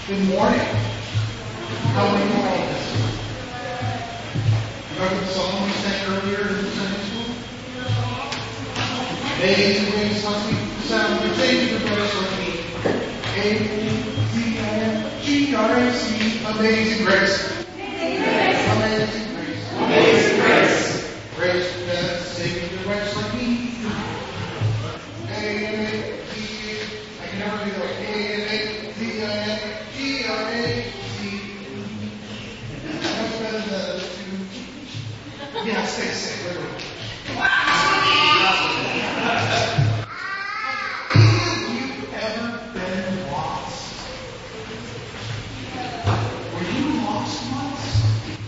Good morning. How are you all this morning? Remember the song we sang earlier in Sunday school? Amazing grace, how sweet the sound that saved the wretch like me. A-Z-I-G-R-A-C, amazing grace. Amazing grace. Amazing grace. Grace that saved the wretch like me. I can never do that. A-Z-I-G-R-A-C. Much better than the other two. Yeah, stay. Wait. Have you ever been lost? Were you lost once?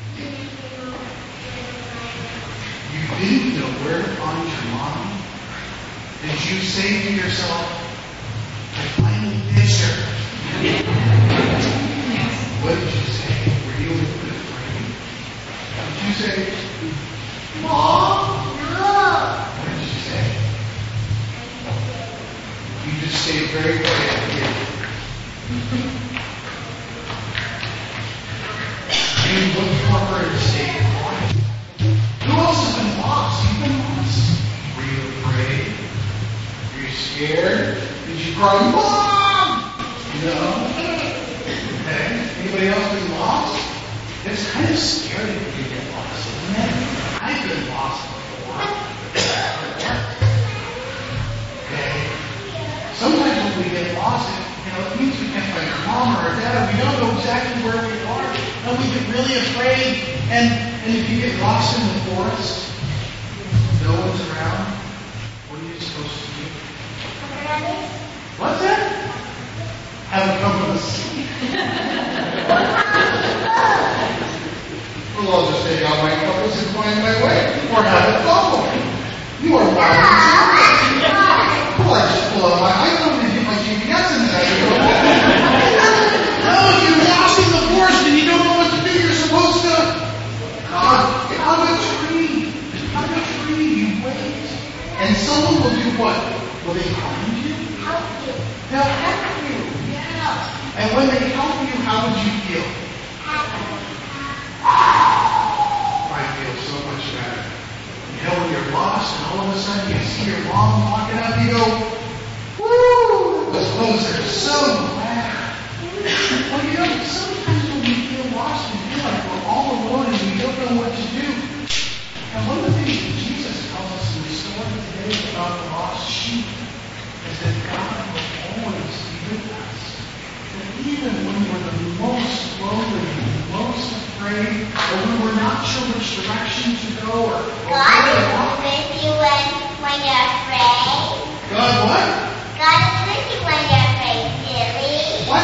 You didn't know where to find your mom? Did you say to yourself, I finally did her? What did you say? Were you a little bit afraid? Did you say, Mom? No. What did you say? You just stayed very quiet here. You looked for her and stayed quiet. Who else has been lost? You've been lost. Were you afraid? Were you scared? Did you cry, Mom? No. Okay. Anybody else been lost? It's kind of scary when you get lost, isn't it? I've been lost before. Okay. Sometimes when we get lost, it means we can't find our mom or our dad, and we don't know exactly where we are, and we get really afraid. And if you get lost in the forest, no one's around, what are you supposed to do? What's that? Have a compass. Well, I'll just take out my compass and find my way, or have it follow me. You are wild and serious. Well, I just pull out my iPhone and get my GPS in there. No, you're lost in the forest and you don't know what to do. You're supposed to hug a tree. Hug a tree. You wait. And someone will do what? Will they find you? Help you. They'll help you. Yeah. And when they help you, how would you feel? I feel so much better. When you're lost and all of a sudden you see your mom walking up, you go, woo! Those are so glad. Well, sometimes when we feel lost, we feel like we're all alone and we don't know what to do. And one of the things that Jesus tells us in the story today about the lost sheep is that God will always be with us. That even when we're the most lonely, most afraid, or when we're not sure which direction to go, or God is with you when you're afraid. God what? God is with you when you're afraid, silly. What?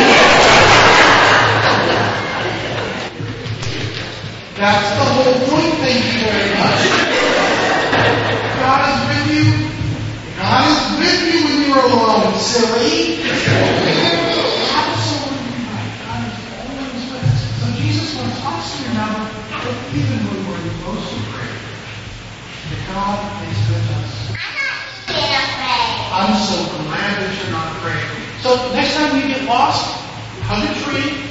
That's the whole point. Thank you very much. God is with you. God is with you when you are alone, silly. Absolutely right. God is always with us. So Jesus wants us to remember that even when we're most afraid, that God is with us. I'm not afraid. I'm so glad that you're not afraid. So next time you get lost, hug a tree,